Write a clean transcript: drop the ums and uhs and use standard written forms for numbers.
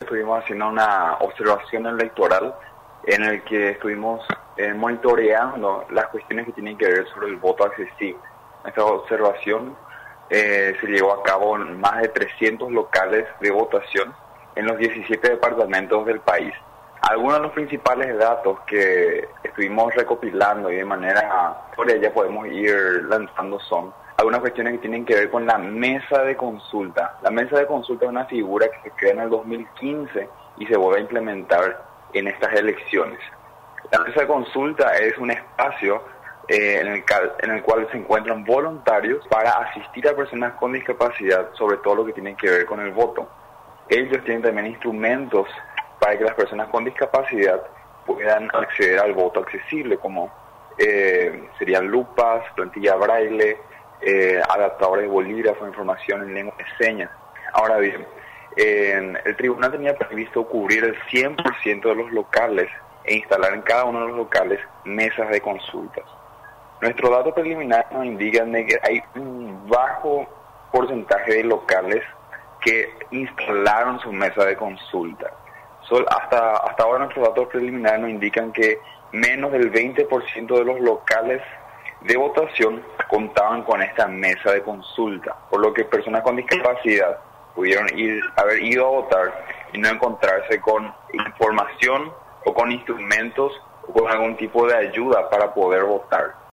estuvimos haciendo una observación electoral en el que estuvimos monitoreando las cuestiones que tienen que ver sobre el voto accesible. Esta observación se llevó a cabo en más de 300 locales de votación en los 17 departamentos del país. Algunos de los principales datos que estuvimos recopilando y de manera ya podemos ir lanzando son algunas cuestiones que tienen que ver con la mesa de consulta. La mesa de consulta es una figura que se crea en el 2015 y se vuelve a implementar en estas elecciones. La mesa de consulta es un espacio en el cual se encuentran voluntarios para asistir a personas con discapacidad sobre todo lo que tiene que ver con el voto. Ellos tienen también instrumentos para que las personas con discapacidad puedan acceder al voto accesible, como serían lupas, plantilla braille, adaptadores de bolígrafo, información en lengua de señas. Ahora bien, el tribunal tenía previsto cubrir el 100% de los locales e instalar en cada uno de los locales mesas de consultas. Nuestros datos preliminares nos indican de que hay un bajo porcentaje de locales que instalaron su mesa de consulta. Hasta ahora nuestros datos preliminares nos indican que menos del 20% de los locales de votación contaban con esta mesa de consulta, por lo que personas con discapacidad pudieron haber ido a votar y no encontrarse con información o con instrumentos o con algún tipo de ayuda para poder votar.